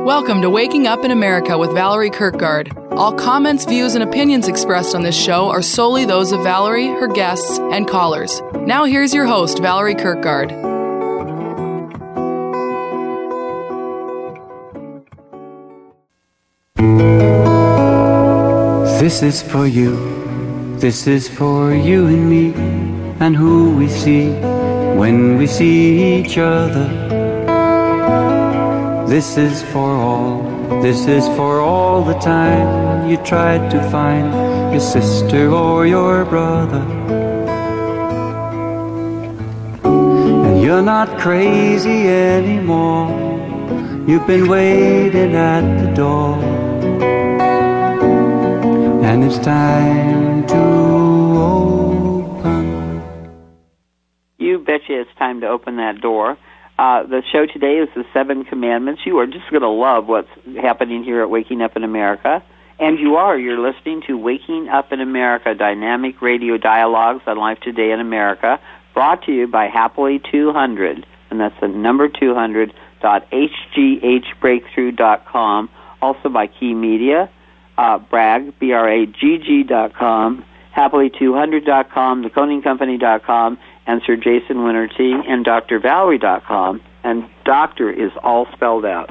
Welcome to Waking Up in America with Valerie Kirkgard. All comments, views, and opinions expressed on this show are solely those of Valerie, her guests, and callers. Now here's your host, Valerie Kirkgard. This is for you, this is for you and me, and who we see when we see each other. This is for all the time you tried to find your sister or your brother. And you're not crazy anymore, you've been waiting at the door. And it's time to open. You betcha it's time to open that door. The show today is the 7 Commandments. You are just going to love what's happening here at Waking Up in America. And you're listening to Waking Up in America, dynamic radio dialogues on Life Today in America, brought to you by Happily 200, and that's the number 200.hghbreakthrough.com, also by Key Media, Bragg, BRAGG.com, Happily200.com, theconingcompany.com, and Sir Jason Winerty, and drvalerie.com, and doctor is all spelled out.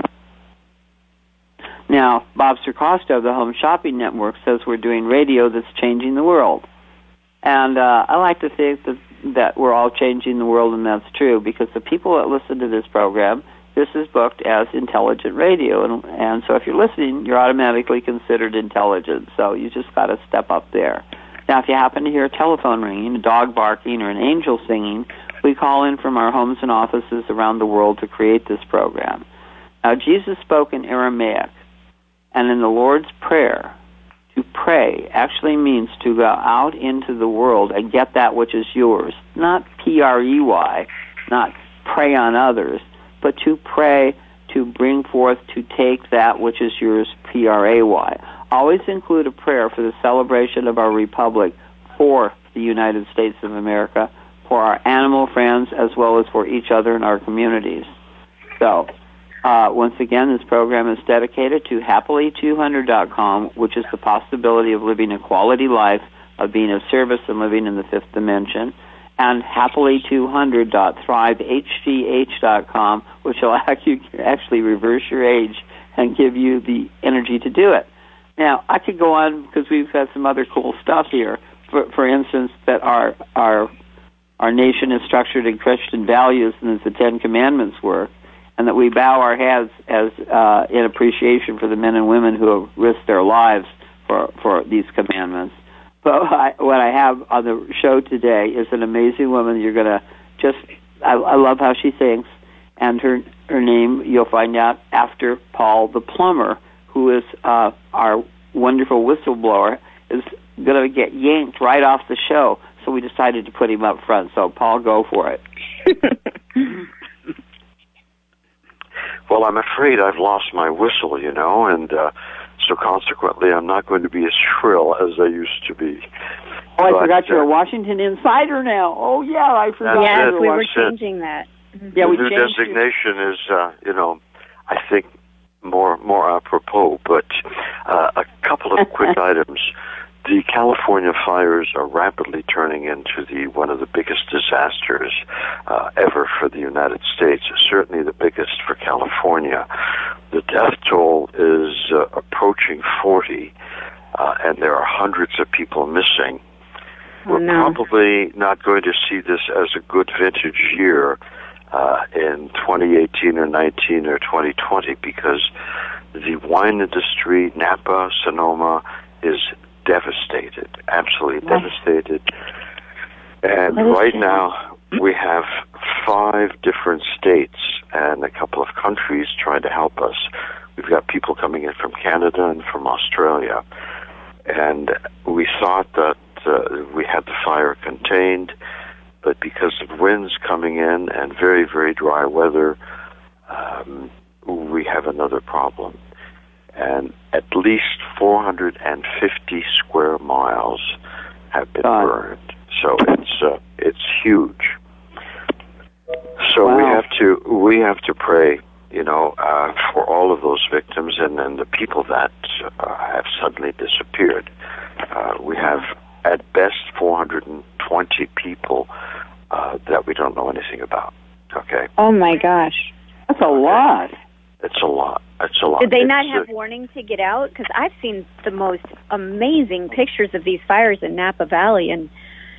Now, Bob Sircosta of the Home Shopping Network says we're doing radio that's changing the world. And I like to think that we're all changing the world, and that's true, because the people that listen to this program, this is booked as intelligent radio. And so if you're listening, you're automatically considered intelligent. So you just got to step up there. Now, if you happen to hear a telephone ringing, a dog barking, or an angel singing, we call in from our homes and offices around the world to create this program. Now, Jesus spoke in Aramaic, and in the Lord's Prayer, to pray actually means to go out into the world and get that which is yours. Not P-R-E-Y, not prey on others, but to pray, to bring forth, to take that which is yours, P-R-A-Y. Always include a prayer for the celebration of our republic, for the United States of America, for our animal friends, as well as for each other in our communities. So, once again, this program is dedicated to Happily200.com, which is the possibility of living a quality life, of being of service and living in the fifth dimension, and Happily200.thrivehgh.com, which will actually reverse your age and give you the energy to do it. Now, I could go on because we've got some other cool stuff here. For instance, that our nation is structured in Christian values, and as the 10 Commandments were, and that we bow our heads as in appreciation for the men and women who have risked their lives for these commandments. But what I have on the show today is an amazing woman. You're going to I love how she thinks, and her name you'll find out after Paul the plumber, who is our wonderful whistleblower, is going to get yanked right off the show. So we decided to put him up front. So, Paul, go for it. Well, I'm afraid I've lost my whistle, and so consequently I'm not going to be as shrill as I used to be. Oh, I forgot you're a Washington Insider now. Oh, yeah, I forgot. Yes, we were changing that. Yeah, the new designation is, I think, more apropos, but a couple of quick items. The California fires are rapidly turning into one of the biggest disasters ever for the United States, certainly the biggest for California. The death toll is approaching 40, and there are hundreds of people missing. We're probably not going to see this as a good vintage year in 2018 or 19 or 2020, because the wine industry, Napa, Sonoma, is devastated, absolutely devastated. And right now we have 5 different states and a couple of countries trying to help us. We've got people coming in from Canada and from Australia. And we thought that we had the fire contained, but because of winds coming in and very, very dry weather, we have another problem. And at least 450 square miles have been burned. So it's huge. So we have to pray for all of those victims and the people that have suddenly disappeared. We have, at best, 420 people that we don't know anything about. Okay? Oh, my gosh. That's a lot. It's a lot. It's a lot. Did they not have warning to get out? Because I've seen the most amazing pictures of these fires in Napa Valley, and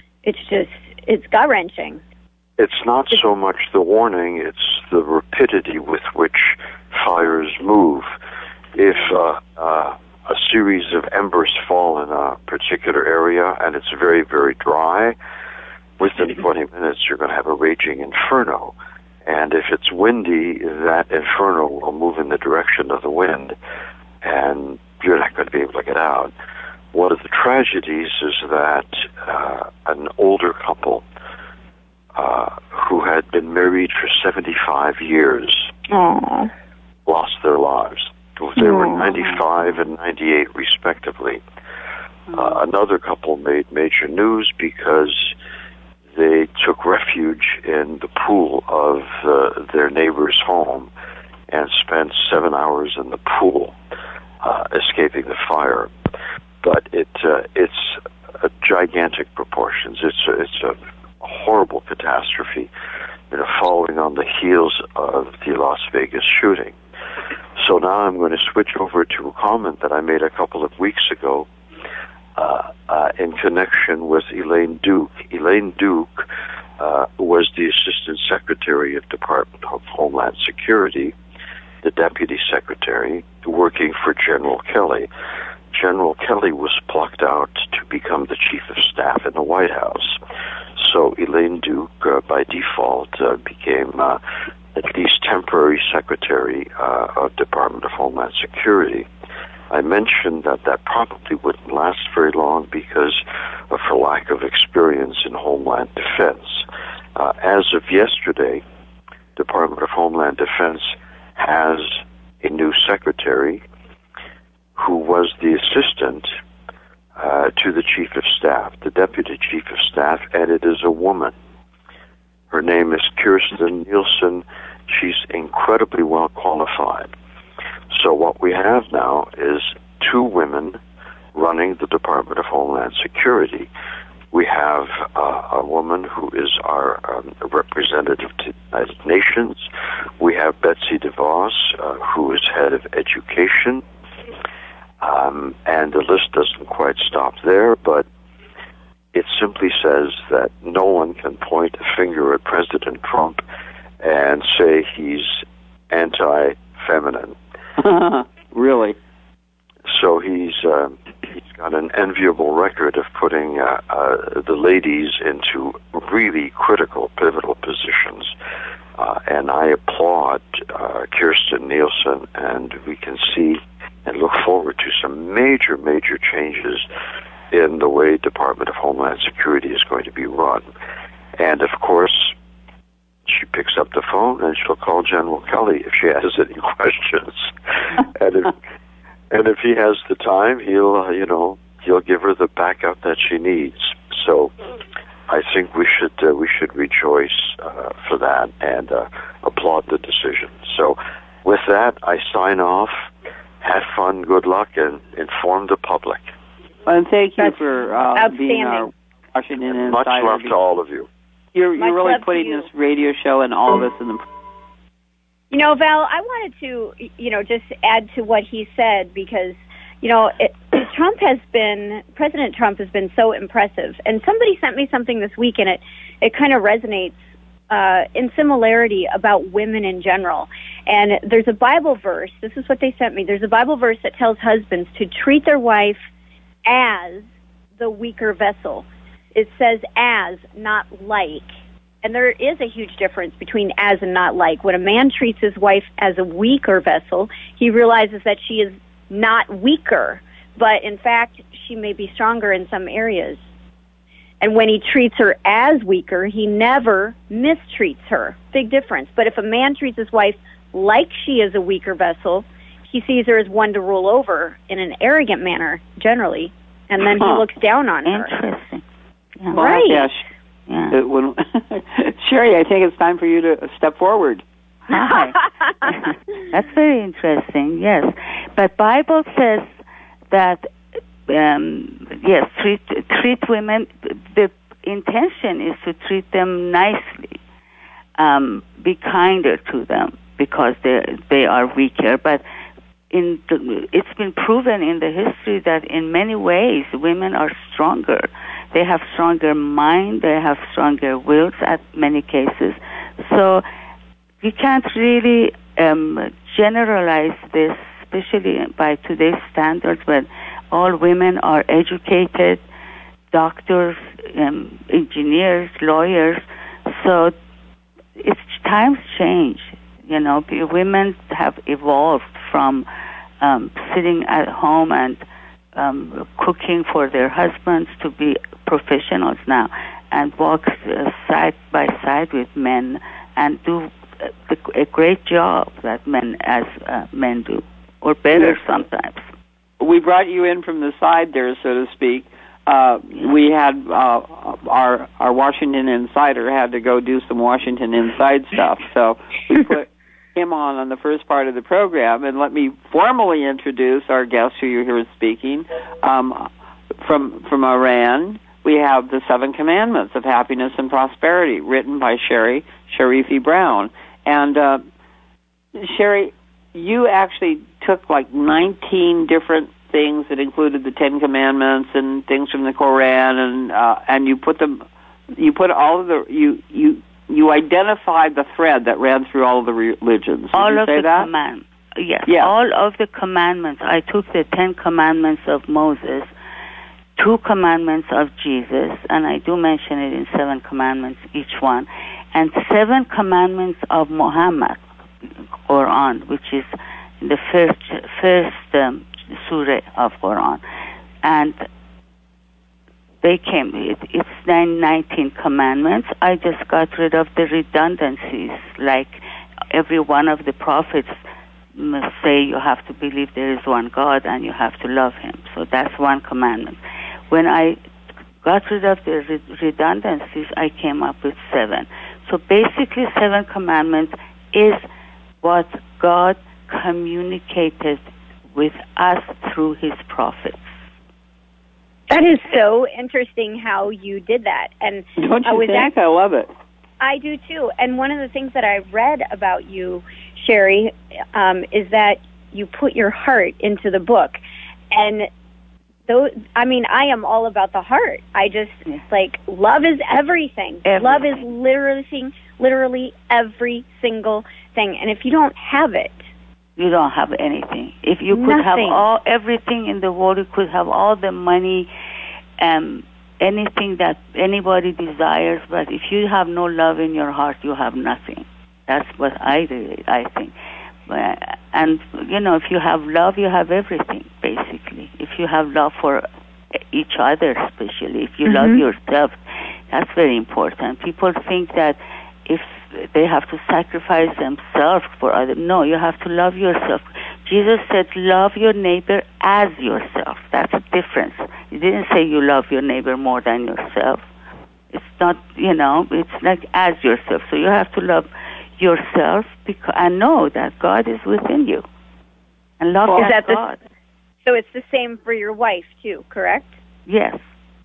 it's gut-wrenching. It's not so much the warning, it's the rapidity with which fires move. If a series of embers fall in a particular area and it's very, very dry, within 20 minutes you're going to have a raging inferno. And if it's windy, that inferno will move in the direction of the wind, and you're not going to be able to get out. One of the tragedies is that an older couple who had been married for 75 years lost their lives. They were 95 and 98, respectively. Another couple made major news because they took refuge in the pool of their neighbor's home and spent 7 hours in the pool escaping the fire. But it's gigantic proportions. It's a horrible catastrophe, following on the heels of the Las Vegas shooting. So now I'm going to switch over to a comment that I made a couple of weeks ago in connection with Elaine Duke. Elaine Duke was the Assistant Secretary of Department of Homeland Security, the Deputy Secretary, working for General Kelly. General Kelly was plucked out to become the Chief of Staff in the White House. So Elaine Duke, by default, became at least temporary Secretary of Department of Homeland Security. I mentioned that probably wouldn't last very long because of her lack of experience in Homeland Defense. As of yesterday, Department of Homeland Defense has a new secretary who was the assistant to the Chief of Staff, the Deputy Chief of Staff, and it is a woman. Her name is Kirstjen Nielsen. She's incredibly well qualified. So what we have now is two women running the Department of Homeland Security. We have a woman who is our representative to the United Nations. We have Betsy DeVos, who is head of education. And the list doesn't quite stop there, but it simply says that no one can point a finger at President Trump and say he's anti-feminine. Really? So he's got an enviable record of putting the ladies into really critical, pivotal positions. And I applaud Kirstjen Nielsen, and we can see and look forward to some major, major changes in the way Department of Homeland Security is going to be run. And, of course, she picks up the phone and she'll call General Kelly if she has any questions. and if he has the time, he'll give her the backup that she needs. So I think we should rejoice for that and applaud the decision. So with that, I sign off. Have fun, good luck, and inform the public. Well, and thank you for being our Washington Insider. Much love to all of you. You're really putting this radio show and all of us in the... Val, I wanted to, just add to what he said because, President Trump has been so impressive. And somebody sent me something this week, and it kind of resonates in similarity about women in general. And there's a Bible verse, this is what they sent me, there's a Bible verse that tells husbands to treat their wife as the weaker vessel. It says as, not like. And there is a huge difference between as and not like. When a man treats his wife as a weaker vessel, he realizes that she is not weaker, but in fact, she may be stronger in some areas. And when he treats her as weaker, he never mistreats her. Big difference. But if a man treats his wife like she is a weaker vessel, he sees her as one to rule over in an arrogant manner, generally, and then he looks down on her. Interesting. Yeah. Right. Yeah. Sherry, I think it's time for you to step forward. Hi. That's very interesting, yes. But Bible says that, yes, treat women, the intention is to treat them nicely, be kinder to them because they are weaker. But it's been proven in the history that in many ways women are stronger. They have stronger mind, they have stronger wills at many cases. So you can't really generalize this, especially by today's standards, when all women are educated, doctors, engineers, lawyers. So times change. You know, women have evolved from sitting at home and cooking for their husbands to be professionals now and walk side by side with men and do a great job that men do, or better sometimes. We brought you in from the side there, so to speak. We had our Washington Insider had to go do some Washington Inside stuff, so we put him on the first part of the program. And let me formally introduce our guest who you hear speaking from Iran. We have the 7 Commandments of Happiness and Prosperity, written by Sherry Sharifi Brown. And Sherry, you actually took like 19 different things that included the 10 Commandments and things from the Koran, and you put all of the you identified the thread that ran through all of the religions. All of the commandments. Yes, yeah. All of the commandments. I took the 10 Commandments of Moses, 2 commandments of Jesus, and I do mention it in 7 commandments each one, and 7 commandments of Muhammad, Quran, which is the first surah of Quran. And they came, it's 19 commandments. I just got rid of the redundancies, like every one of the prophets must say you have to believe there is one God and you have to love him. So that's 1 commandment. When I got rid of the redundancies, I came up with 7. So basically 7 commandments is what God communicated with us through his prophets. That is so interesting how you did that. And don't you think? I love it. I do too. And one of the things that I read about you, Sherry, is that you put your heart into the book. And I am all about the heart. I just love is everything. Love is literally every single thing. And if you don't have it, you don't have anything. If you could have everything in the world, you could have all the money, anything that anybody desires, but if you have no love in your heart, you have nothing. That's what I think. And, if you have love, you have everything, basically. If you have love for each other, especially, if you love yourself, that's very important. People think that if they have to sacrifice themselves for others. No, you have to love yourself. Jesus said, love your neighbor as yourself. That's a difference. He didn't say you love your neighbor more than yourself. It's not, it's like as yourself. So you have to love yourself and know that God is within you. And love God. So it's the same for your wife, too, correct? Yes.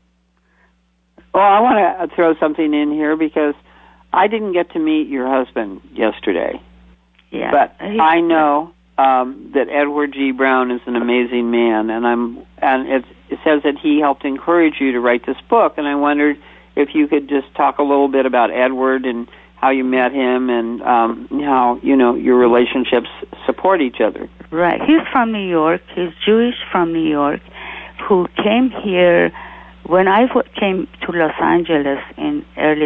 Well, I want to throw something in here because I didn't get to meet your husband yesterday. Yeah. But I know that Edward G. Brown is an amazing man, and it says that he helped encourage you to write this book, and I wondered if you could just talk a little bit about Edward and how you met him and how, your relationships support each other. Right. He's from New York. He's Jewish from New York, who came here. When I came to Los Angeles in early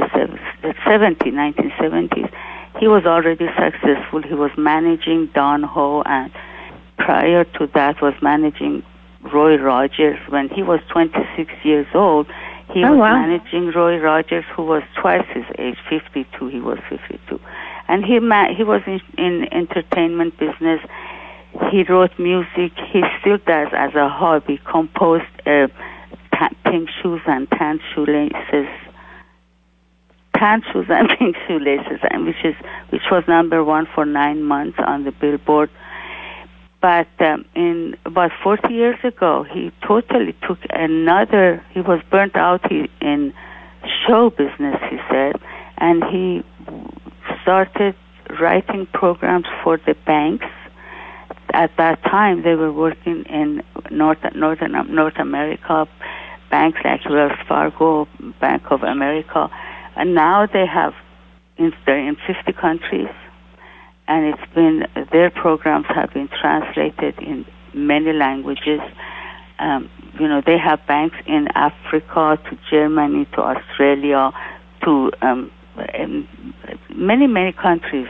1970s, he was already successful. He was managing Don Ho, and prior to that was managing Roy Rogers. When he was 26 years old, he was managing Roy Rogers, who was twice his age, 52. He was 52. And he was in entertainment business. He wrote music. He still does as a hobby, composed pink shoes and tan shoelaces tan shoes and pink shoelaces, and which was number one for 9 months on the Billboard. But in about 40 years ago, he totally took he was burnt out in show business, he said, and he started writing programs for the banks. At that time, they were working in North America, banks like Wells Fargo, Bank of America, and now they're in 50 countries, and their programs have been translated in many languages. They have banks in Africa, to Germany, to Australia, to many countries,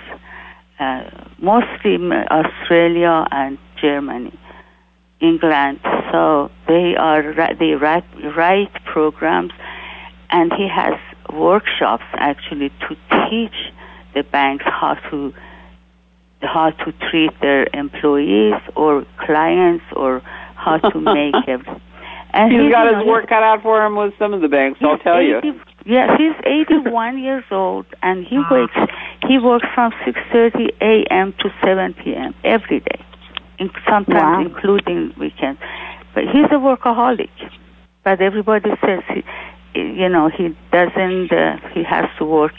mostly Australia and Germany, England. So they write programs, and he has workshops actually to teach the banks how to treat their employees or clients, or how to make everything. And he's got his work cut out for him with some of the banks, I'll tell you. Yes, he's 81 years old, and he works from 6:30 a.m. to 7 p.m. every day, sometimes including weekends. But he's a workaholic. But everybody says he doesn't. He has to work.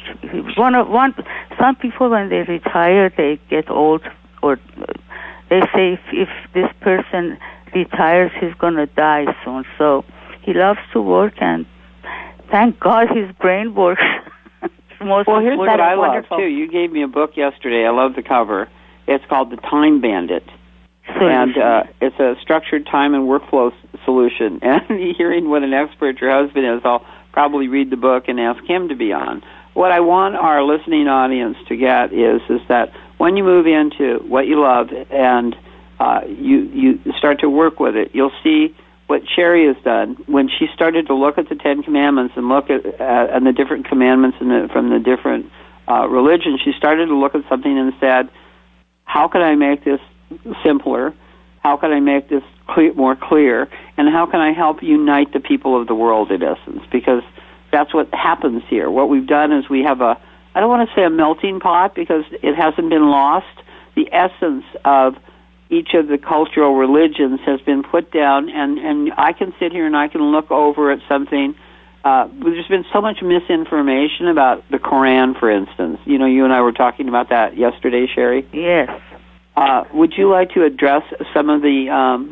Some people, when they retire, they get old, or they say if this person retires, he's going to die soon. So he loves to work, and thank God his brain works. Well, here's what I love, too. You gave me a book yesterday. I love the cover. It's called The Time Bandit. And it's a structured time and workflow solution. And hearing what an expert your husband is, I'll probably read the book and ask him to be on. What I want our listening audience to get is that when you move into what you love and you start to work with it, you'll see what Sherry has done when she started to look at the Ten Commandments and look at and the different commandments from the different religions. She started to look at something and said, how can I make this simpler? How can I make this more clear? And how can I help unite the people of the world, in essence? Because that's what happens here. What we've done is we have I don't want to say a melting pot, because it hasn't been lost. The essence of each of the cultural religions has been put down, and I can sit here and I can look over at something. There's been so much misinformation about the Quran, for instance. You and I were talking about that yesterday, Sherry. Yes. Would you like to address some of the...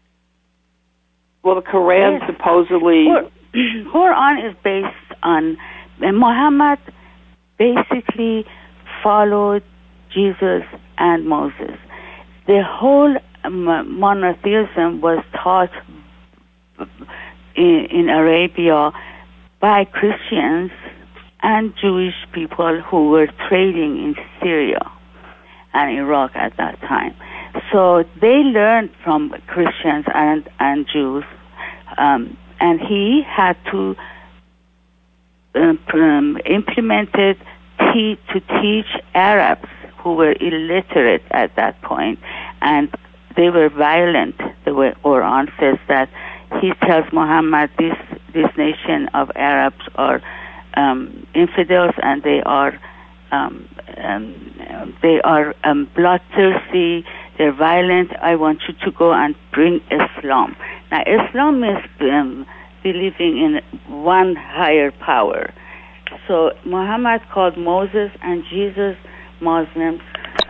the Quran supposedly... Quran is based on... Muhammad basically followed Jesus and Moses. The whole monotheism was taught in Arabia by Christians and Jewish people who were trading in Syria and Iraq at that time. So they learned from Christians and Jews, and he had to implement it to teach Arabs who were illiterate at that point, and they were violent. The way Quran says that he tells Muhammad, this nation of Arabs are infidels, and they are bloodthirsty. They're violent. I want you to go and bring Islam. Now, Islam is believing in one higher power. So Muhammad called Moses and Jesus Muslims.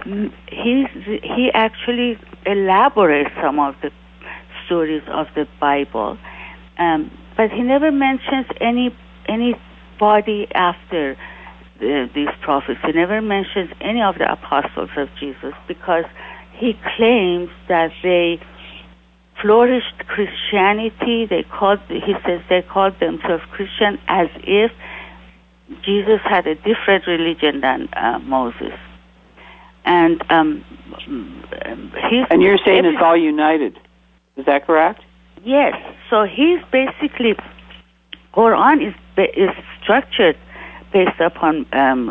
He actually elaborates some of the stories of the Bible, but he never mentions anybody after these prophets. He never mentions any of the apostles of Jesus, because he claims that they flourished Christianity. He says they called themselves Christian, as if Jesus had a different religion than Moses. And you're saying it's all united. Is that correct? Yes. So he's basically, Quran is structured based upon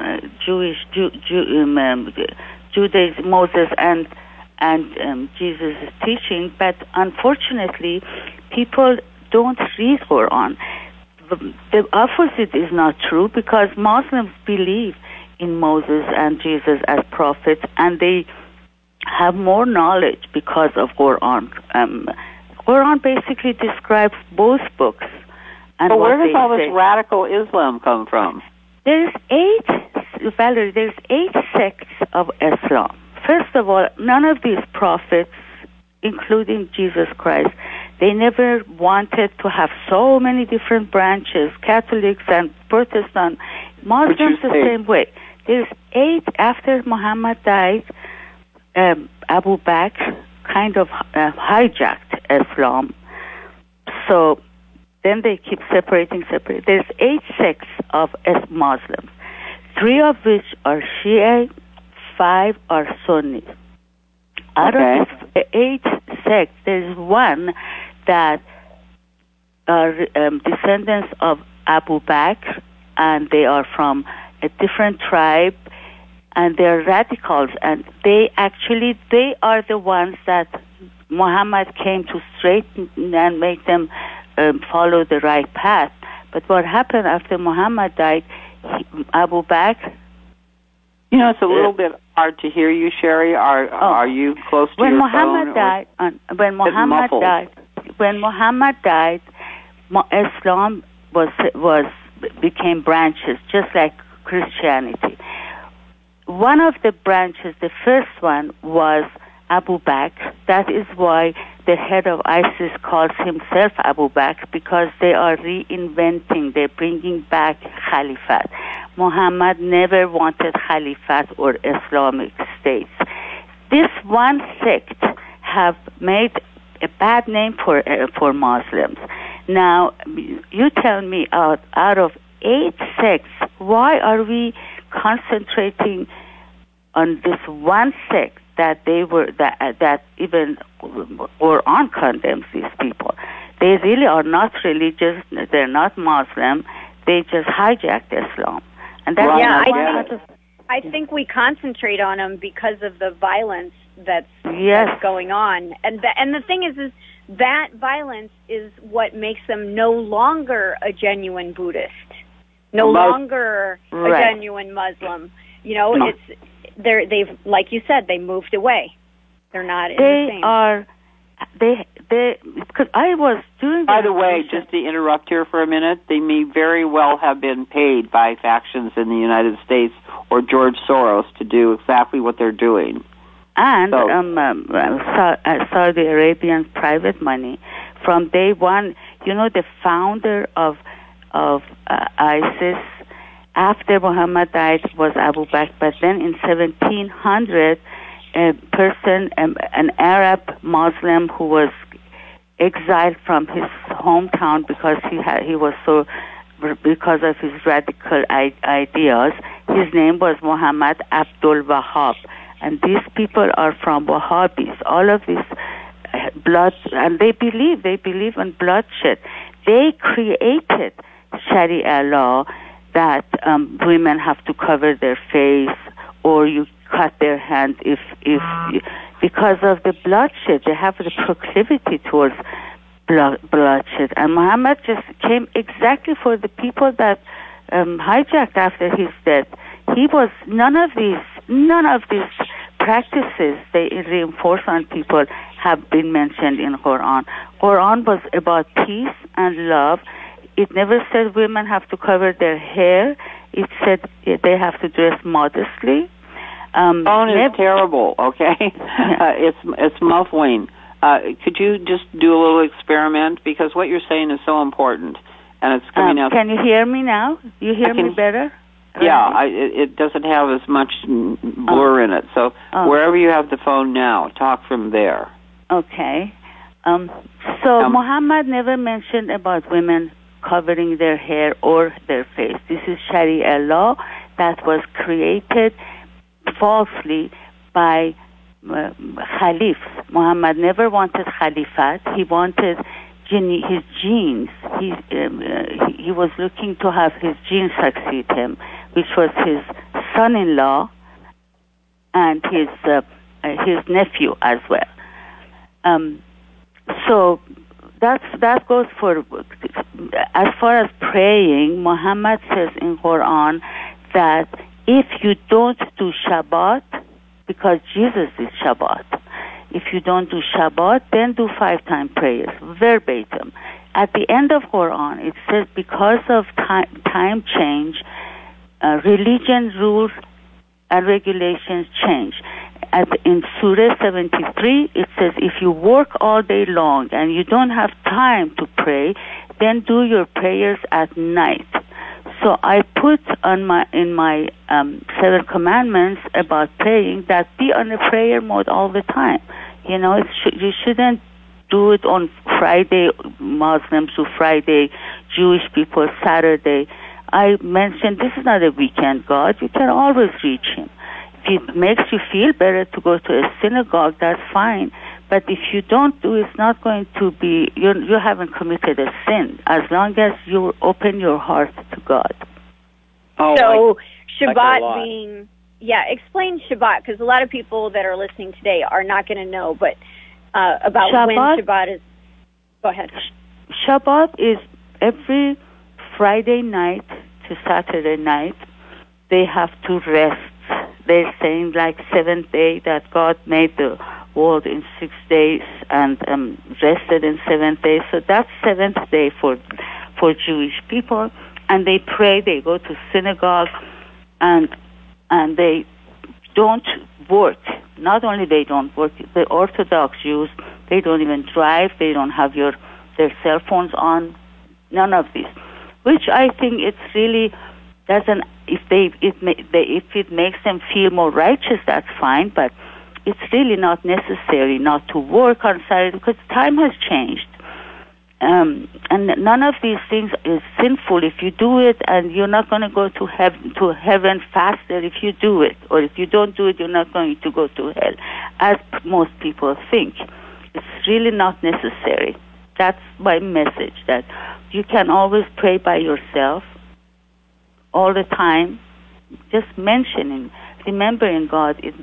Judaism, Moses and Jesus' teaching, but unfortunately, people don't read Quran. the opposite is not true, because Muslims believe in Moses and Jesus as prophets, and they have more knowledge because of Quran. Quran basically describes both books. And but where does all this radical Islam come from? There's 8 sects of Islam. First of all, none of these prophets, including Jesus Christ, they never wanted to have so many different branches, Catholics and Protestant. Muslims the same way. There's 8 after Muhammad died. Abu Bakr kind of hijacked Islam. So then they keep separating. There's 8 sects of Muslims, 3 of which are Shia, 5 are Sunni. Out of the 8 sects, there's one that are descendants of Abu Bakr, and they are from a different tribe, and they're radicals, and they are the ones that Muhammad came to straighten and make them follow the right path. But what happened after Muhammad died, Abu Bakr... You know, it's a little bit hard to hear you, Sherry. Are you close to your phone? When Muhammad died, Islam became branches, just like Christianity. One of the branches, the first one, was Abu Bakr. That is why the head of ISIS calls himself Abu Bakr, because they are reinventing, they're bringing back Caliphate. Muhammad never wanted Caliphate or Islamic states. This one sect have made a bad name for Muslims. Now, you tell me, out of 8 sects, why are we concentrating on this one sect that that even Quran condemns these people? They really are not religious. They're not Muslim. They just hijacked Islam, and that's I think we concentrate on them because of the violence that's going on, and the thing is that violence is what makes them no longer a genuine Buddhist, no longer a genuine Muslim. You know, they've, like you said, they moved away. They're not in the same. Because I was doing. By the way, just to interrupt here for a minute, they may very well have been paid by factions in the United States or George Soros to do exactly what they're doing. And Saudi Arabian private money from day one. You know, the founder of ISIS after Muhammad died was Abu Bakr, but then in 1700, a person, an Arab Muslim who was exiled from his hometown because because of his radical ideas. His name was Muhammad Abdul Wahab, and these people are from Wahhabis. All of this blood, and they believe in bloodshed. They created Sharia law that women have to cover their face, or you cut their hand if because of the bloodshed. They have the proclivity towards bloodshed, and Muhammad just came exactly for the people that hijacked after his death. He was none of these practices they reinforce on people have been mentioned in Quran. Quran was about peace and love. It never said women have to cover their hair. It said they have to dress modestly. Phone is terrible, okay? It's muffling. Could you just do a little experiment? Because what you're saying is so important, and it's coming out. Can you hear me now? You hear me better? Yeah, it doesn't have as much blur in it. So wherever you have the phone now, talk from there. Okay. So Muhammad never mentioned about women covering their hair or their face. This is Sharia law that was created falsely by caliphs. Muhammad never wanted caliphate. He wanted his genes. He was looking to have his genes succeed him, which was his son-in-law and his nephew as well. So that goes for, as far as praying. Muhammad says in Quran that if you don't do Shabbat, because Jesus is Shabbat, if you don't do Shabbat, then do 5-time prayers, verbatim. At the end of Quran, it says because of time change, religion rules and regulations change. In Surah 73, it says if you work all day long and you don't have time to pray, then do your prayers at night. So I put in my 7 commandments about praying that be on a prayer mode all the time. You know, you shouldn't do it on Friday, Muslims do Friday, Jewish people Saturday. I mentioned this is not a weekend God. You can always reach him. If it makes you feel better to go to a synagogue, that's fine. But if you don't do, it's not going to be, you haven't committed a sin, as long as you open your heart to God. Oh, so Shabbat being, explain Shabbat, because a lot of people that are listening today are not going to know, but about when Shabbat is. Go ahead. Shabbat is every Friday night to Saturday night, they have to rest. They're saying like 7th day that God made the world in 6 days and rested in 7th day. So that's 7th day for Jewish people. And they pray, they go to synagogue, and they don't work. Not only they don't work, the Orthodox Jews, they don't even drive, they don't have their cell phones on, none of this. Which I think it's really doesn't. If it makes them feel more righteous, that's fine. But it's really not necessary not to work on Saturday because time has changed, and none of these things is sinful if you do it. And you're not going to go to heaven faster if you do it, or if you don't do it, you're not going to go to hell, as most people think. It's really not necessary. That's my message. That you can always pray by yourself all the time, just mentioning, remembering God, it's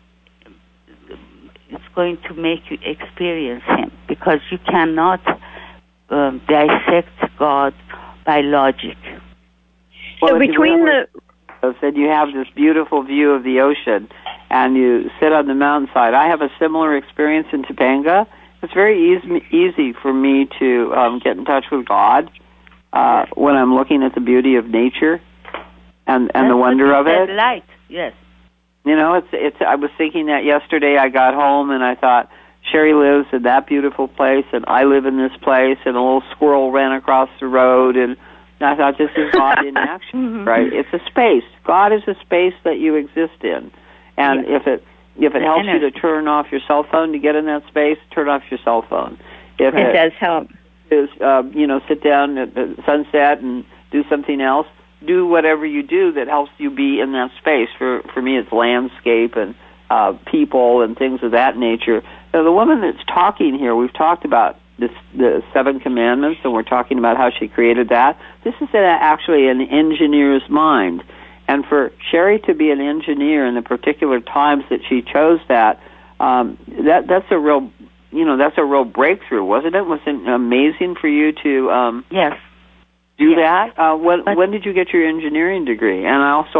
going to make you experience him, because you cannot dissect God by logic. So between said you have this beautiful view of the ocean and you sit on the mountainside. I have a similar experience in Topanga. It's very easy for me to get in touch with God when I'm looking at the beauty of nature and the wonder of it. Light, yes. You know, it's. I was thinking that yesterday. I got home and I thought, Sherry lives in that beautiful place, and I live in this place, and a little squirrel ran across the road, and I thought, this is God in action, right? It's a space. God is a space that you exist in, and if it helps you to turn off your cell phone to get in that space, turn off your cell phone. If it does help. Is sit down at the sunset and do something else. Do whatever you do that helps you be in that space. For me, it's landscape and people and things of that nature. Now, the woman that's talking here, we've talked about the 7 commandments, and we're talking about how she created that. This is actually an engineer's mind. And for Sherry to be an engineer in the particular times that she chose that's a real, that's a real breakthrough, wasn't it? Was it amazing for you to yes. do that? When did you get your engineering degree? And also,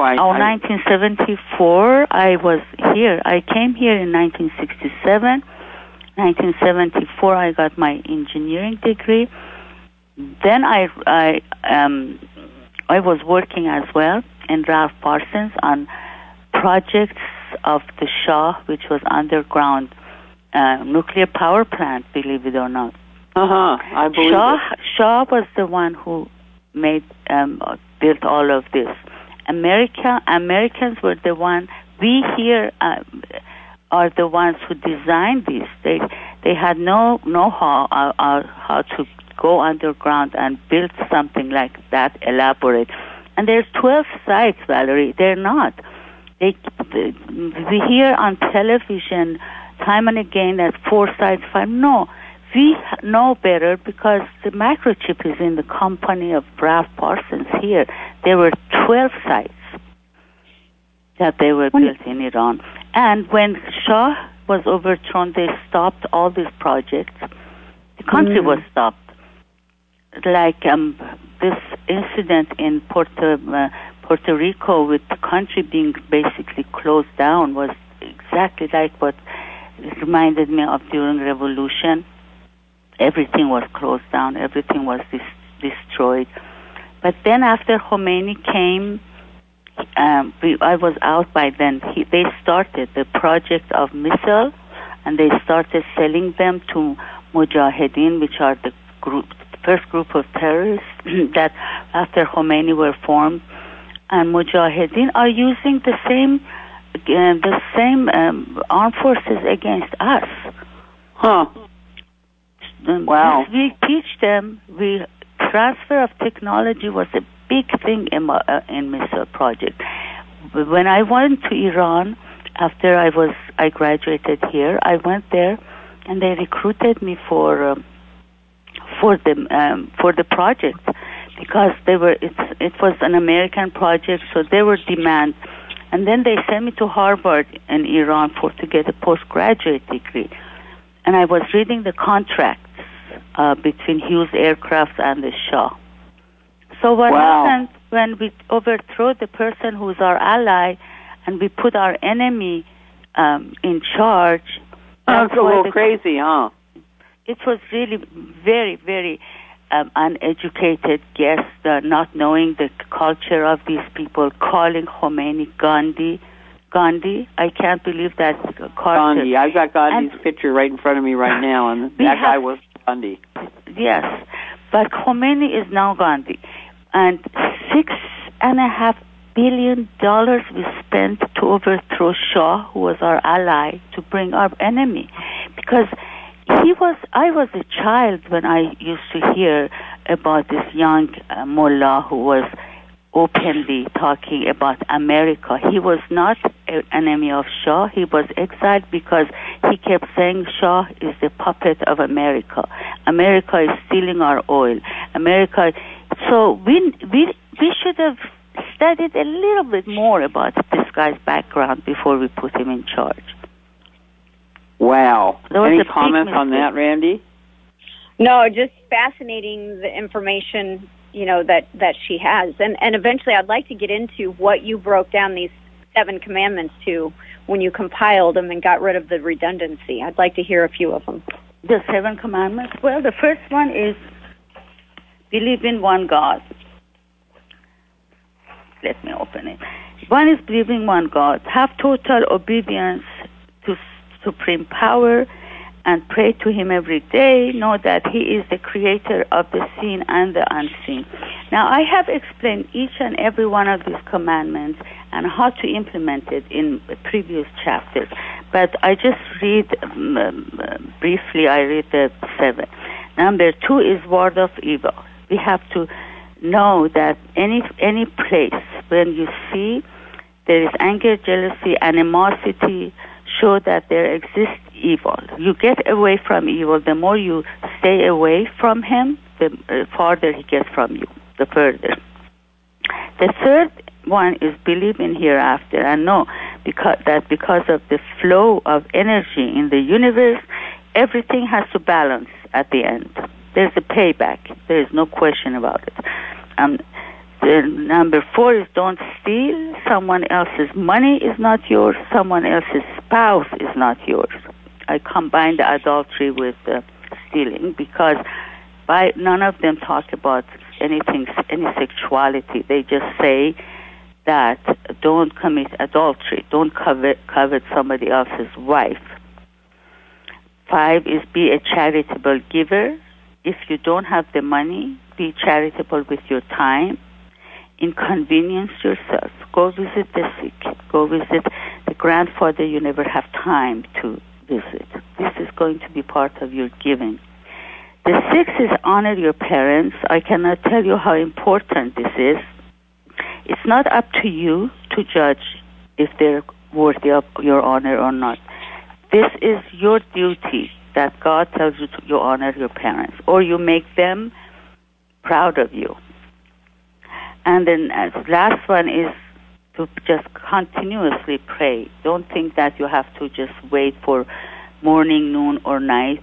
1974. I was here. I came here in 1967. 1974, I got my engineering degree. Then I was working as well in Ralph Parsons on projects of the Shah, which was underground nuclear power plant, believe it or not. I believe Shah was the one who built all of this. Americans were the one. We here are the ones who designed this. They had no know-how how to go underground and build something like that elaborate. And there's 12 sites, Valerie. They're not. We hear on television time and again that 4 sites, 5. No, we know better because the microchip is in the company of Ralph Parsons here. There were 12 sites that they were built in Iran. And when Shah was overthrown, they stopped all these projects. The country was stopped. Like this incident in Puerto Rico with the country being basically closed down was exactly like what it reminded me of during Revolution. Everything was closed down. Everything was destroyed. But then after Khomeini came, I was out by then. They started the project of missile, and they started selling them to Mujahideen, which are the first group of terrorists that after Khomeini were formed. And Mujahideen are using the same armed forces against us. Huh. Wow. We teach them. Transfer of technology was a big thing in missile project. When I went to Iran after I graduated here, I went there, and they recruited me for the project because it was an American project, so there were demand. And then they sent me to Harvard in Iran to get a postgraduate degree. And I was reading the contracts between Hughes Aircraft and the Shah. So what happened when we overthrew the person who's our ally and we put our enemy in charge? That's a little crazy, huh? It was really very, very uneducated guess, not knowing the culture of these people, calling Khomeini Gandhi. I can't believe that Gandhi. I've got Gandhi's picture right in front of me right now, and that guy was Gandhi. Yes, but Khomeini is now Gandhi. And $6.5 billion we spent to overthrow Shah, who was our ally, to bring our enemy. Because I was a child when I used to hear about this young mullah who was openly talking about America. He was not an enemy of Shah. He was exiled because he kept saying Shah is the puppet of America. America is stealing our oil. America. So we should have studied a little bit more about this guy's background before we put him in charge. Wow. Any comments on that, Randy? No, just fascinating, the information, that she has. And eventually I'd like to get into what you broke down these 7 commandments to when you compiled them and got rid of the redundancy. I'd like to hear a few of them. The 7 commandments? Well, the first one is believe in one God. Let me open it. One is believing one God. Have total obedience to supreme power and pray to him every day. Know that he is the creator of the seen and the unseen. Now, I have explained each and every one of these commandments and how to implement it in previous chapters. But I just read briefly, I read the 7. Number 2 is ward of evil. We have to know that any place when you see there is anger, jealousy, animosity, show that there exists evil. You get away from evil. The more you stay away from him, the farther he gets from you, the further. The third one is believe in hereafter and know because of the flow of energy in the universe, everything has to balance at the end. There's a payback. There is no question about it. Number 4 is don't steal. Someone else's money is not yours. Someone else's spouse is not yours. I combine the adultery with stealing because none of them talk about any sexuality. They just say that don't commit adultery. Don't covet somebody else's wife. 5 is be a charitable giver. If you don't have the money, be charitable with your time. Inconvenience yourself. Go visit the sick. Go visit the grandfather you never have time to visit. This is going to be part of your giving. The 6th is honor your parents. I cannot tell you how important this is. It's not up to you to judge if they're worthy of your honor or not. This is your duty that God tells you to honor your parents, or you make them proud of you. And then the last one is to just continuously pray. Don't think that you have to just wait for morning, noon, or night,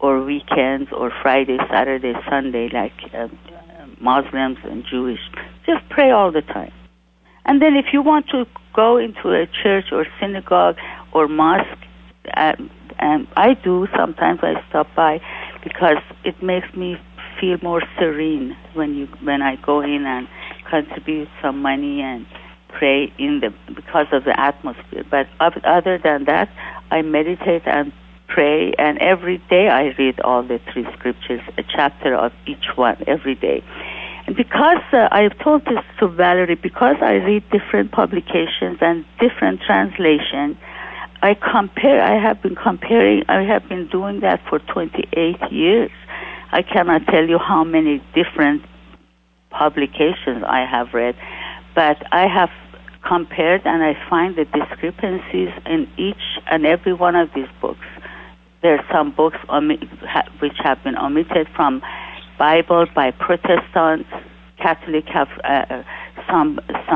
or weekends or Friday, Saturday, Sunday, like Muslims and Jewish. Just pray all the time. And then if you want to go into a church or synagogue or mosque, and I do, sometimes I stop by because it makes me feel more serene when I go in and contribute some money and pray because of the atmosphere. But other than that, I meditate and pray, and every day I read all the 3 scriptures, a chapter of each one every day. And because I've told this to Valerie, because I read different publications and different translations, I have been comparing. I have been doing that for 28 years. I cannot tell you how many different publications I have read, but I have compared, and I find the discrepancies in each and every one of these books. There are some books which have been omitted from Bible by Protestants. Catholic have some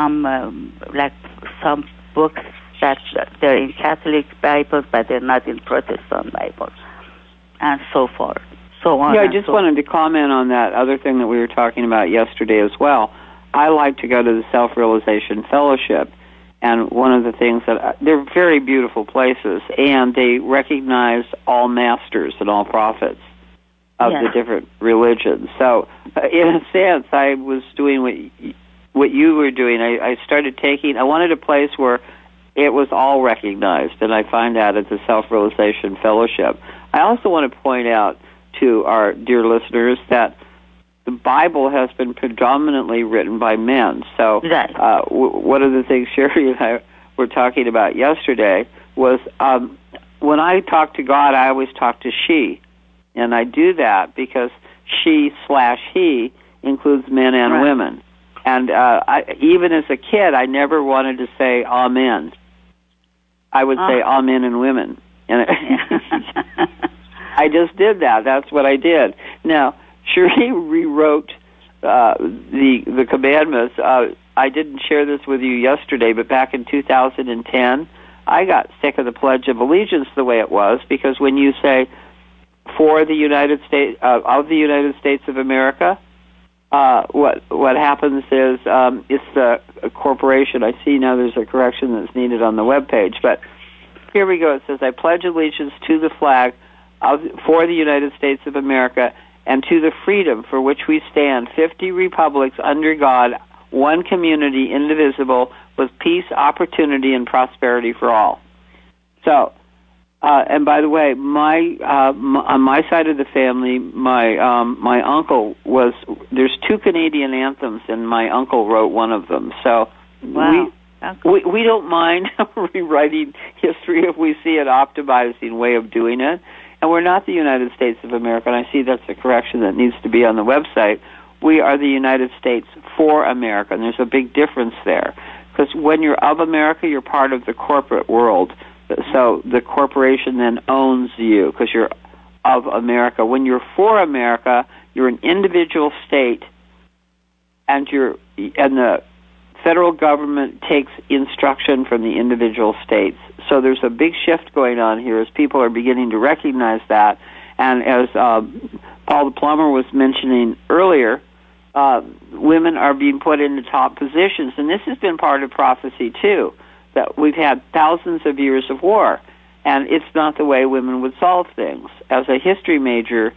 books that they're in Catholic Bibles, but they're not in Protestant Bibles, and so forth. So on. Yeah, I just wanted to comment on that other thing that we were talking about yesterday as well. I like to go to the Self-Realization Fellowship, and one of the things that they're very beautiful places, and they recognize all masters and all prophets of the different religions. So, in a sense, I was doing what you were doing. I wanted a place where it was all recognized, and I find that at the Self-Realization Fellowship. I also want to point out to our dear listeners that the Bible has been predominantly written by men. So one of the things Sherry and I were talking about yesterday was when I talk to God, I always talk to she. And I do that because she/he includes men and women. And even as a kid, I never wanted to say amen. I would say amen and women. And I just did that. That's what I did. Now, Cherie rewrote the commandments. I didn't share this with you yesterday, but back in 2010, I got sick of the Pledge of Allegiance the way it was, because when you say for the United States of the United States of America, what happens is it's a corporation. I see now there's a correction that's needed on the webpage, but here we go. It says, I pledge allegiance to the flag for the United States of America and to the freedom for which we stand, 50 republics under God, one community, indivisible, with peace, opportunity, and prosperity for all. So, and by the way, on my side of the family, my uncle there's 2 Canadian anthems, and my uncle wrote one of them. So we don't mind rewriting history if we see an optimizing way of doing it. And we're not the United States of America, and I see that's a correction that needs to be on the website. We are the United States for America, and there's a big difference there. Because when you're of America, you're part of the corporate world. So the corporation then owns you because you're of America. When you're for America, you're an individual state, and the federal government takes instruction from the individual states. So there's a big shift going on here as people are beginning to recognize that. And as Paul the Plumber was mentioning earlier, women are being put into top positions. And this has been part of prophecy, too, that we've had thousands of years of war. And it's not the way women would solve things. As a history major,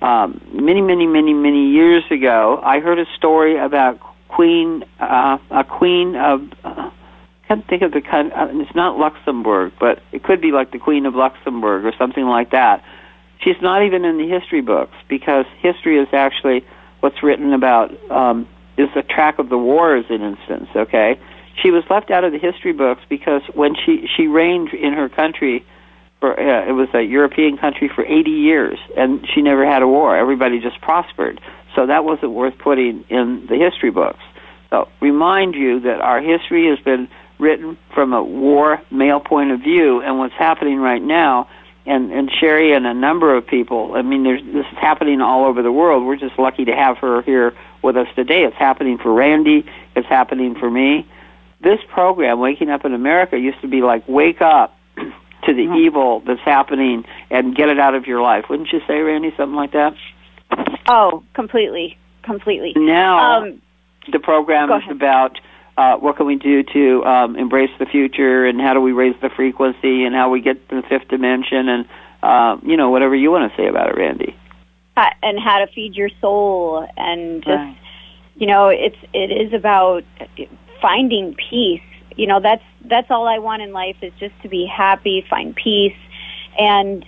many years ago, I heard a story about a queen of, I can't think of the kind, it's not Luxembourg, but it could be like the Queen of Luxembourg or something like that. She's not even in the history books, because history is actually what's written about, is a track of the wars, in instance, okay? She was left out of the history books because when she reigned in her country, it was a European country for 80 years, and she never had a war. Everybody just prospered. So that wasn't worth putting in the history books. So remind you that our history has been written from a war male point of view, and what's happening right now, and Sherry and a number of people, I mean, this is happening all over the world. We're just lucky to have her here with us today. It's happening for Randy. It's happening for me. This program, Waking Up in America, used to be like, wake up to the evil that's happening and get it out of your life. Wouldn't you say, Randy, something like that? Oh, completely. Now, the program is about what can we do to embrace the future, and how do we raise the frequency, and how we get to the fifth dimension, and whatever you want to say about it, Randy. And how to feed your soul, and just Right. it is about finding peace. That's all I want in life, is just to be happy, find peace, and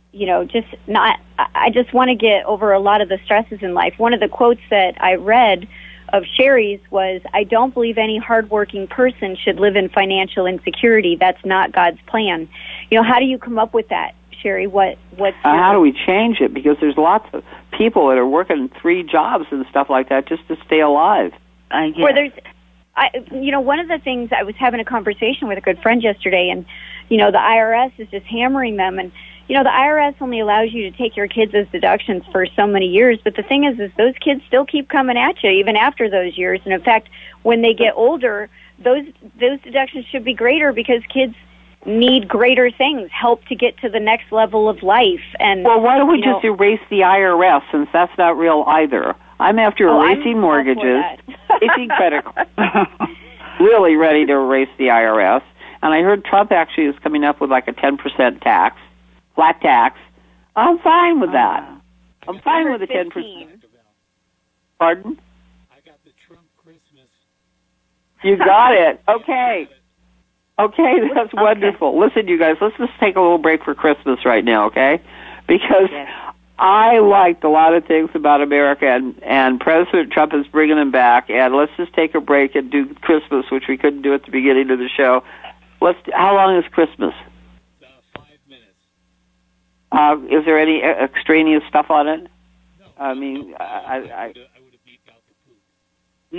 I just want to get over a lot of the stresses in life. One of the quotes that I read of Sherry's was, "I don't believe any hardworking person should live in financial insecurity. That's not God's plan." How do you come up with that, Sherry? How do we change it? Because there's lots of people that are working 3 jobs and stuff like that just to stay alive. Or there's, one of the things, I was having a conversation with a good friend yesterday, and the IRS is just hammering them, and the IRS only allows you to take your kids as deductions for so many years, but the thing is those kids still keep coming at you even after those years. And in fact, when they get older, those deductions should be greater, because kids need greater things, help to get to the next level of life. And well, why don't we just erase the IRS, since that's not real either? I'm after erasing mortgages, erasing credit cards, really ready to erase the IRS. And I heard Trump actually is coming up with like a 10% tax. Flat tax. I'm fine with that. I'm fine with the 10%. Pardon? I got the Trump Christmas. You got it. Okay, that's wonderful. Listen, you guys, let's just take a little break for Christmas right now, okay? Because I liked a lot of things about America, and President Trump is bringing them back. And let's just take a break and do Christmas, which we couldn't do at the beginning of the show. How long is Christmas? 5 minutes. Is there any extraneous stuff on it? No. I mean, I would have beat out the poop.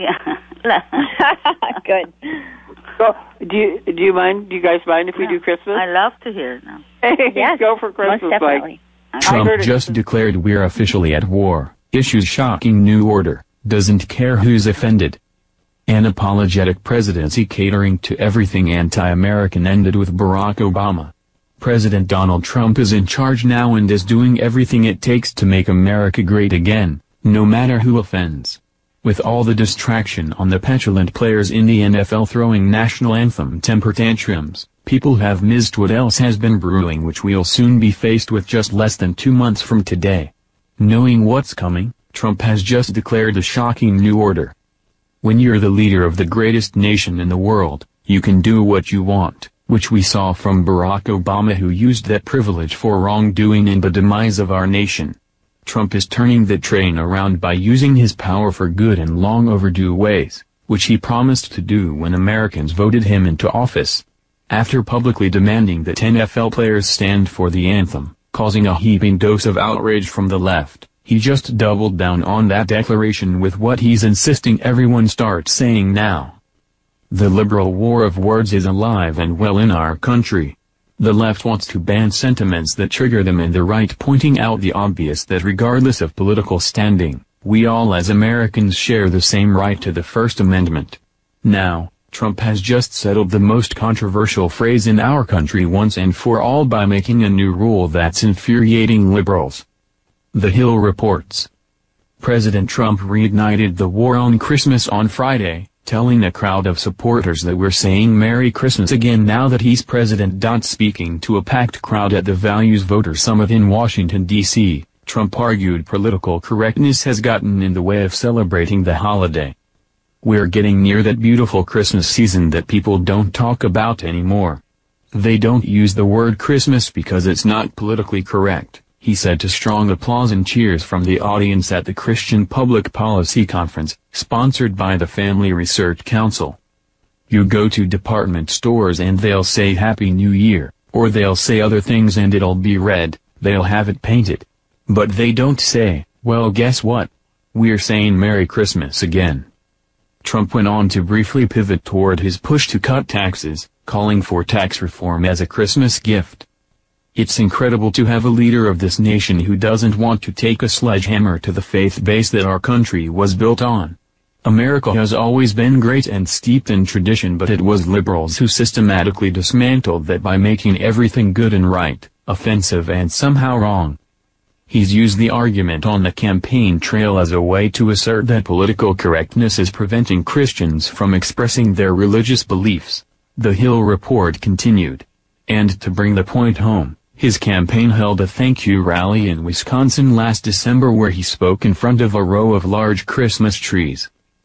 Yeah. Good. So, do you mind? Do you guys mind if we do Christmas? I love to hear it now. Yes, go for Christmas, most definitely. Mike. Trump just declared we're officially at war, issues shocking new order, doesn't care who's offended. An apologetic presidency catering to everything anti-American ended with Barack Obama. President Donald Trump is in charge now and is doing everything it takes to make America great again, no matter who offends. With all the distraction on the petulant players in the NFL throwing national anthem temper tantrums, people have missed what else has been brewing, which we'll soon be faced with just less than 2 months from today. Knowing what's coming, Trump has just declared a shocking new order. When you're the leader of the greatest nation in the world, you can do what you want, which we saw from Barack Obama, who used that privilege for wrongdoing and the demise of our nation. Trump is turning the train around by using his power for good in long overdue ways, which he promised to do when Americans voted him into office. After publicly demanding that NFL players stand for the anthem, causing a heaping dose of outrage from the left, he just doubled down on that declaration with what he's insisting everyone start saying now. The liberal war of words is alive and well in our country. The left wants to ban sentiments that trigger them, and the right pointing out the obvious that regardless of political standing, we all as Americans share the same right to the First Amendment. Now, Trump has just settled the most controversial phrase in our country once and for all by making a new rule that's infuriating liberals. The Hill reports. President Trump reignited the war on Christmas on Friday, telling a crowd of supporters that we're saying Merry Christmas again now that he's president. Speaking to a packed crowd at the Values Voter Summit in Washington, D.C., Trump argued political correctness has gotten in the way of celebrating the holiday. We're getting near that beautiful Christmas season that people don't talk about anymore. They don't use the word Christmas because it's not politically correct, he said to strong applause and cheers from the audience at the Christian Public Policy Conference, sponsored by the Family Research Council. You go to department stores and they'll say Happy New Year, or they'll say other things and it'll be red, they'll have it painted. But they don't say, well, guess what? We're saying Merry Christmas again. Trump went on to briefly pivot toward his push to cut taxes, calling for tax reform as a Christmas gift. It's incredible to have a leader of this nation who doesn't want to take a sledgehammer to the faith base that our country was built on. America has always been great and steeped in tradition, but it was liberals who systematically dismantled that by making everything good and right, offensive and somehow wrong. He's used the argument on the campaign trail as a way to assert that political correctness is preventing Christians from expressing their religious beliefs. The Hill report continued. And to bring the point home, his campaign held a thank you rally in Wisconsin last December where he spoke in front of a row of large Christmas trees.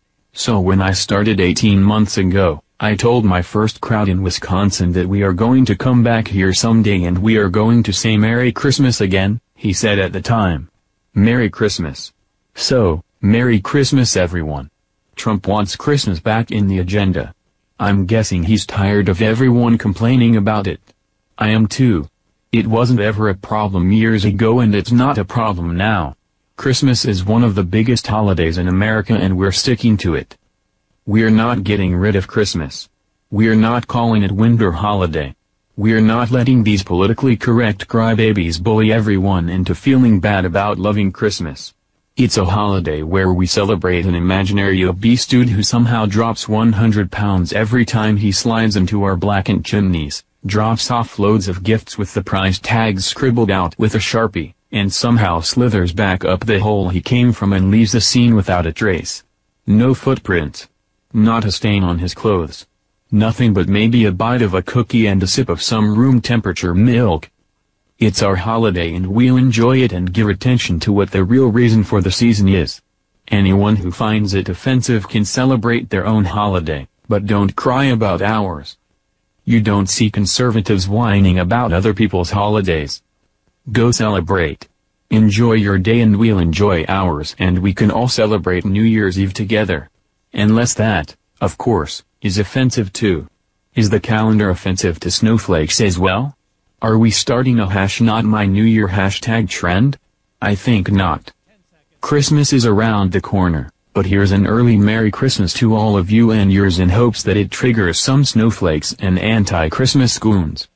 So when I started 18 months ago, I told my first crowd in Wisconsin that we are going to come back here someday and we are going to say Merry Christmas again, he said at the time. Merry Christmas. So, Merry Christmas everyone. Trump wants Christmas back in the agenda. I'm guessing he's tired of everyone complaining about it. I am too. It wasn't ever a problem years ago and it's not a problem now. Christmas is one of the biggest holidays in America and we're sticking to it. We're not getting rid of Christmas. We're not calling it winter holiday. We're not letting these politically correct crybabies bully everyone into feeling bad about loving Christmas. It's a holiday where we celebrate an imaginary obese dude who somehow drops 100 pounds every time he slides into our blackened chimneys, drops off loads of gifts with the price tags scribbled out with a Sharpie, and somehow slithers back up the hole he came from and leaves the scene without a trace. No footprints. Not a stain on his clothes. Nothing but maybe a bite of a cookie and a sip of some room temperature milk. It's our holiday and we'll enjoy it and give attention to what the real reason for the season is. Anyone who finds it offensive can celebrate their own holiday, but don't cry about ours. You don't see conservatives whining about other people's holidays. Go celebrate. Enjoy your day and we'll enjoy ours and we can all celebrate New Year's Eve together. Unless that, of course, is offensive too. Is the calendar offensive to snowflakes as well? Are we starting a #not my New Year hashtag trend? I think not. Christmas is around the corner, but here's an early Merry Christmas to all of you and yours in hopes that it triggers some snowflakes and anti-Christmas goons.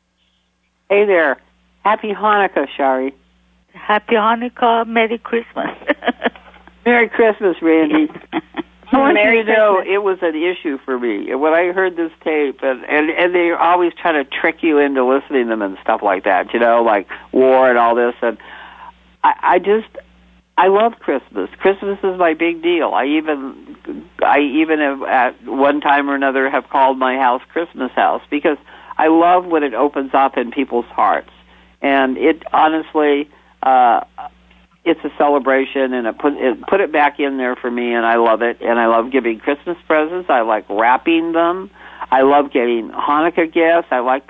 Hey there. Happy Hanukkah, Shari. Happy Hanukkah, Merry Christmas. Merry Christmas, Randy. I want Merry you to know Christmas. it was an issue for me. When I heard this tape, and they always try to trick you into listening to them and stuff like that, you know, like war and all this. And I love Christmas. Christmas is my big deal. I even have at one time or another have called my house Christmas House because I love when it opens up in people's hearts. And it honestly, it's a celebration, and it put it back in there for me, and I love it. And I love giving Christmas presents. I like wrapping them. I love getting Hanukkah gifts.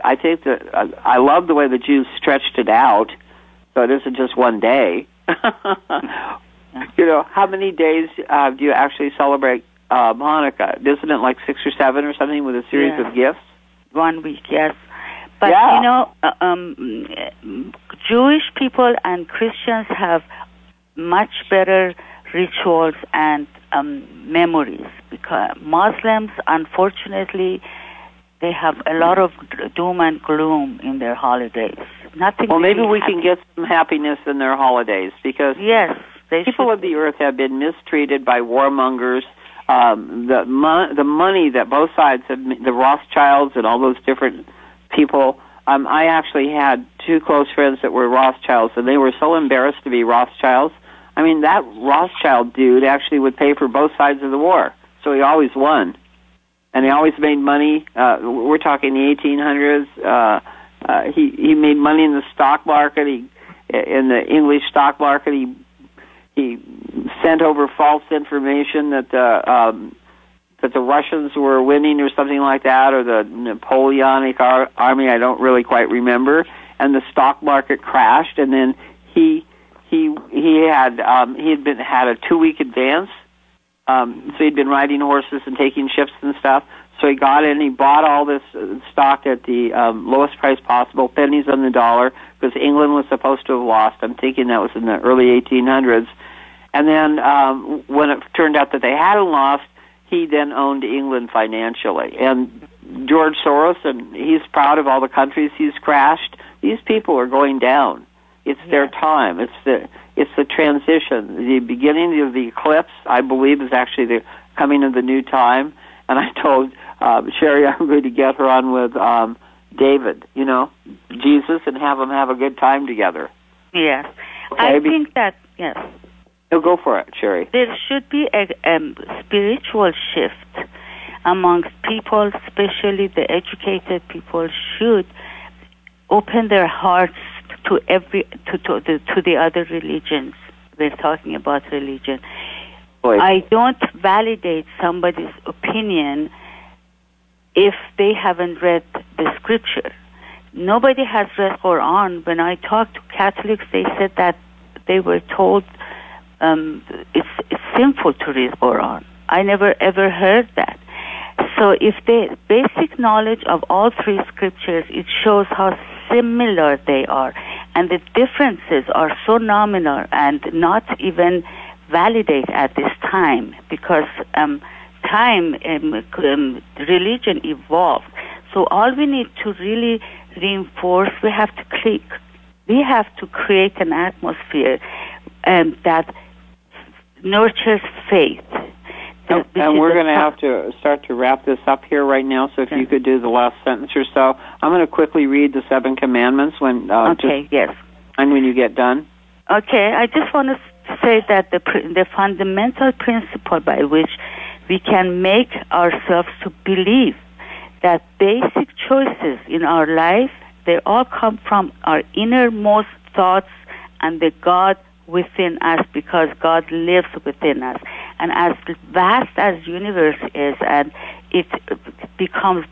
I love the way the Jews stretched it out, so it isn't just one day. You know, how many days do you actually celebrate Hanukkah? Isn't it like 6 or 7 or something with a series of gifts? 1 week, yes. But, you know, Jewish people and Christians have much better rituals and memories, because Muslims, unfortunately, they have a lot of doom and gloom in their holidays. Nothing. Well, maybe really we can get some happiness in their holidays, because people of the earth have been mistreated by warmongers. The money that both sides have, the Rothschilds and all those different people. I actually had 2 close friends that were Rothschilds, and they were so embarrassed to be Rothschilds. I mean, that Rothschild dude actually would pay for both sides of the war, so he always won. And he always made money. We're talking the 1800s. He made money in the stock market. In the English stock market, he sent over false information that the Russians were winning or something like that, or the Napoleonic army. I don't really quite remember. And the stock market crashed, and then he had a 2-week advance. So he'd been riding horses and taking ships and stuff. So he got in, he bought all this stock at the lowest price possible, pennies on the dollar, because England was supposed to have lost. I'm thinking that was in the early 1800s. And then when it turned out that they hadn't lost, he then owned England financially. And George Soros, and he's proud of all the countries he's crashed. These people are going down. It's their time. It's the transition. The beginning of the eclipse, I believe, is actually the coming of the new time. And I told Sherry I'm going to get her on with David, Jesus, and have them have a good time together. Yes. Okay, I think that, yes. No, go for it, Sherry. There should be a spiritual shift amongst people, especially the educated people should open their hearts to the other religions. We're talking about religion. Boy. I don't validate somebody's opinion if they haven't read the scripture. Nobody has read Quran. When I talked to Catholics, they said that they were told it's sinful to read Quran. I never ever heard that. So if the basic knowledge of all three scriptures, it shows how similar they are. And the differences are so nominal and not even validate at this time because religion evolved. So all we need to really reinforce, we have to create an atmosphere that nurtures faith. And we're going to have to start to wrap this up here right now, so if you could do the last sentence or so. I'm going to quickly read the 7 commandments when yes. And when you get done. Okay, I just want to say that the fundamental principle by which we can make ourselves to believe that basic choices in our life, they all come from our innermost thoughts and the God within us, because God lives within us. And as vast as universe is, and it becomes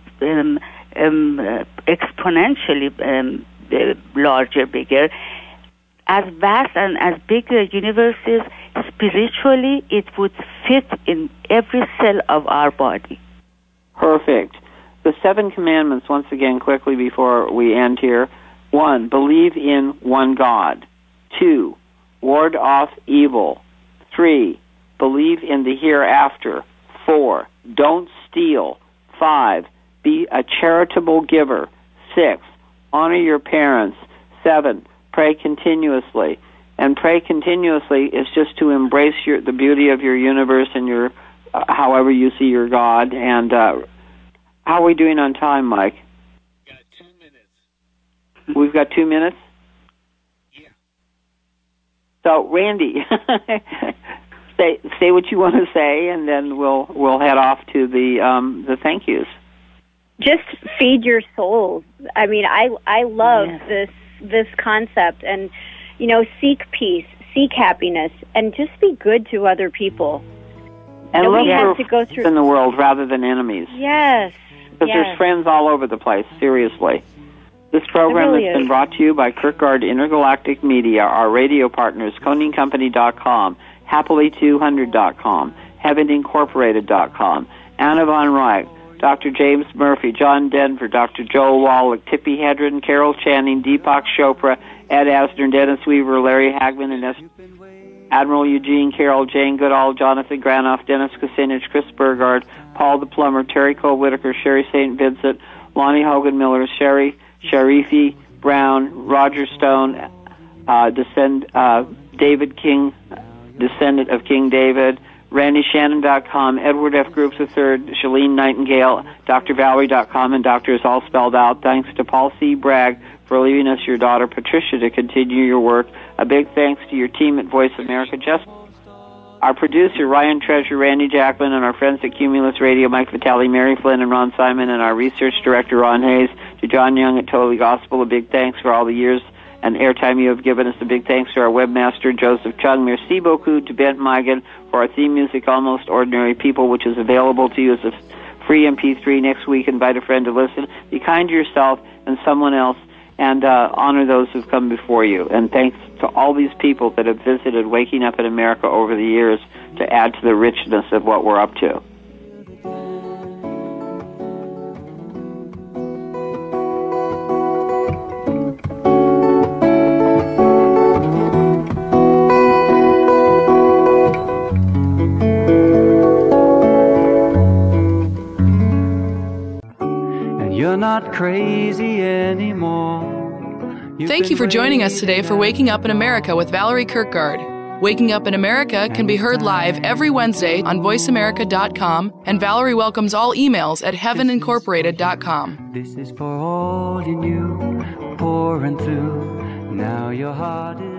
exponentially larger, bigger, as vast and as big the universe is, spiritually it would fit in every cell of our body. Perfect. The 7 commandments, once again, quickly before we end here. 1, believe in one God. 2, ward off evil. 3, believe in the hereafter. 4, don't steal. 5, be a charitable giver. 6, honor your parents. 7, pray continuously. And pray continuously is just to embrace the beauty of your universe and your however you see your God. And how are we doing on time, Mike? Got 2 minutes. We've got 2 minutes? Yeah. So, Randy, say what you want to say, and then we'll head off to the thank yous. Just feed your souls. I mean, I love this concept, and seek peace, seek happiness, and just be good to other people. And nobody has look to go through in the world rather than enemies. Yes. Because there's friends all over the place, seriously. This program really has been brought to you by Kirkgard Intergalactic Media, our radio partners, ConingCompany.com, Happily200.com, HeavenIncorporated.com, Anna Von Reich, Dr. James Murphy, John Denver, Dr. Joel Wallach, Tippi Hedren, Carol Channing, Deepak Chopra, Ed Asner, Dennis Weaver, Larry Hagman, and Admiral Eugene Carroll, Jane Goodall, Jonathan Granoff, Dennis Kucinich, Chris Burgard, Paul the Plumber, Terry Cole Whitaker, Sherry St. Vincent, Lonnie Hogan Miller, Sharifi Brown, Roger Stone, David King, descendant of King David, RandyShannon.com, Edward F. Groups III, Shalene Nightingale, DrValerie.com, and Doctor is all spelled out. Thanks to Paul C. Bragg for leaving us your daughter, Patricia, to continue your work. A big thanks to your team at Voice America, our producer, Ryan Treasure, Randy Jacklin, and our friends at Cumulus Radio, Mike Vitale, Mary Flynn, and Ron Simon, and our research director, Ron Hayes. To John Young at Totally Gospel, a big thanks for all the years and airtime you have given us. A big thanks to our webmaster, Joseph Chung. Merci beaucoup to Ben Migan for our theme music, Almost Ordinary People, which is available to you as a free MP3 next week. Invite a friend to listen. Be kind to yourself and someone else, and honor those who've come before you. And thanks to all these people that have visited Waking Up in America over the years to add to the richness of what we're up to. And you're not crazy anymore. Thank you for joining us today for Waking Up in America with Valerie Kirkgard. Waking Up in America can be heard live every Wednesday on voiceamerica.com, and Valerie welcomes all emails at heavenincorporated.com. This is for all you knew, pouring through. Now your heart is